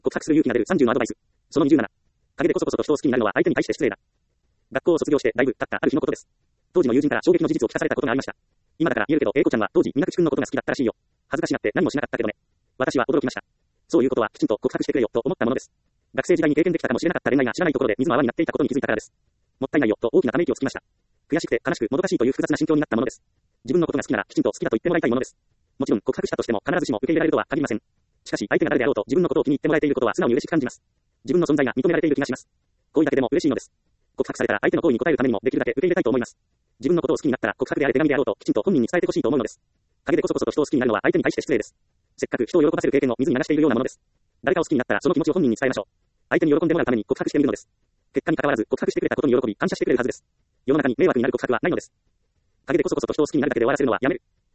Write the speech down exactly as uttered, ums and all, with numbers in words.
告白する勇気が出るさんじゅうのアドバイス。そのにじゅうなな。陰でこそこそと人を好きになるのは相手に対して失礼だ。学校を卒業してだいぶ経ったある日のことです。当時の友人から衝撃の事実を聞かされたことがありました。今だから言えるけど、英子ちゃんは当時、みなくちくんのことが好きだったらしいよ。恥ずかしがって何もしなかったけどね。私は驚きました。そういうことはきちんと告白してくれよと思ったものです。学生時代に経験できたかもしれなかった恋愛が知らないところで水の泡になっていたことに気づいたからです。もったいないよと大きなため息をつきました。悔しくて悲しくもどかしいという複雑な心境になったものです。自分のことが好きならきちんと好きだと言ってもらいたいものです。もちろん告白したとしても必ずしも受け入れられるとは限りません。しかし相手が誰であろうと自分のことを気に入ってもらえていることは素直に嬉しく感じます。自分の存在が認められている気がします。行為だけでも嬉しいのです。告白されたら相手の行為に応えるためにもできるだけ受け入れたいと思います。自分のことを好きになったら告白であれ手紙であろうときちんと本人に伝えてほしいと思うのです。陰でこそこそと人を好きになるのは相手に対して失礼です。せっかく人を喜ばせる経験を水に流しているようなものです。誰かを好きになったらその気持ちを本人に伝えましょう。相手に喜んでもらうために告白してみるのです。結果に関わらず告白してくれたことに喜び感謝してくれるはずです。世の中に迷惑になる告白はないのです。陰でこそこそと人を好きになるだけで終わらせるのはやめる。